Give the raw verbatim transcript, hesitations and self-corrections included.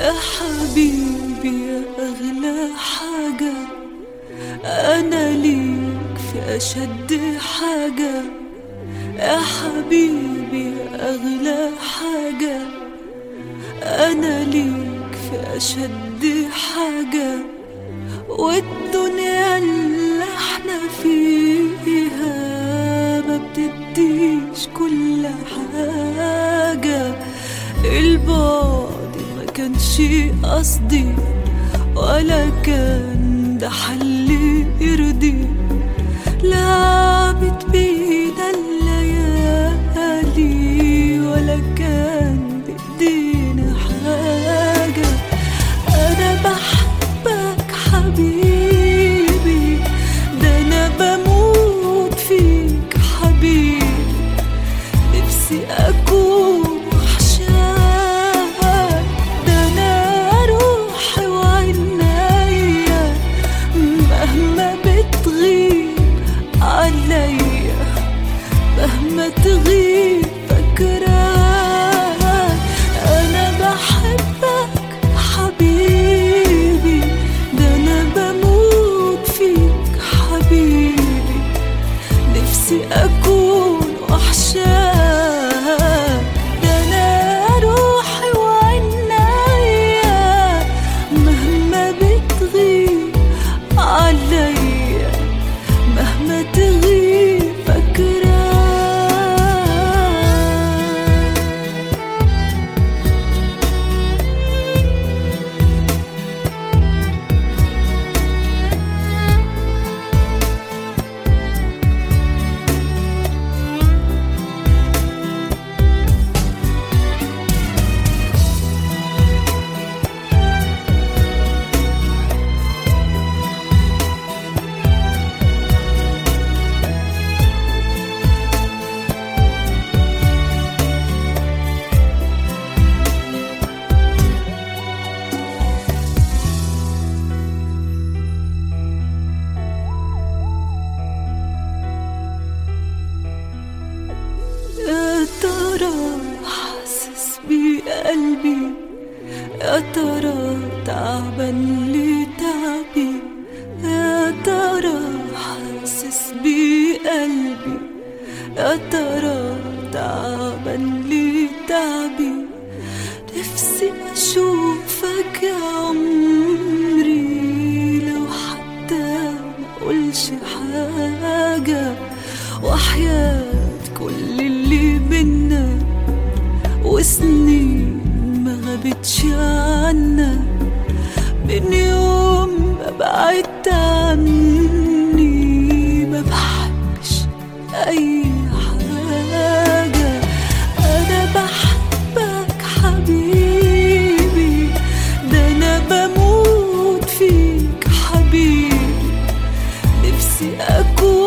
يا حبيبي يا أغلى حاجة، أنا ليك في أشد حاجة. يا حبيبي يا أغلى حاجة، أنا ليك في أشد حاجة. والدنيا اللي احنا فيها ما بتديش كل حاجة. البعد ما كانش قصدي ولا كان ده حل يرضي، لعبت بينا الليالي ولا كان بإيدينا حاجة. أنا بحبك حبيبي، ده أنا بموت فيك حبيبي، نفسي أكون وحشاك. ده أنا روحي وعنايا مهما بتغيب عليا، مهما تغيب فاكراك. أنا بحبك حبيبي، ده أنا بموت فيك حبيبي، نفسي أكون وحشاك. ده أنا روحي وعنايا مهما بتغيب عليا، مهما تغيب فاكراك. يا ترى حاسس بقلبي، يا ترى تعبان لتعبي، يا ترى حاسس بقلبي، يا ترى تعبان لتعبي. نفسي أشوفك يا عمري لو حتى مقولش حاجة، وحياة كل اللي بينا وسنين ما غابتش عنا، من يوم ما بعدت عني ما بحبش أي حاجة. أنا بحبك حبيبي، ده أنا بموت فيك حبيبي، نفسي أكون